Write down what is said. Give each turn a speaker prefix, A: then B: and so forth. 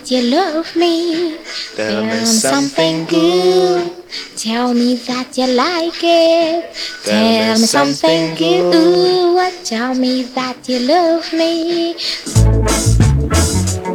A: that you love me.
B: Tell me
A: Something
B: something
A: good.
B: good.
A: Tell me that you like it.
B: Tell me
A: Something
B: something
A: good.
B: good.
A: Tell me that you love me.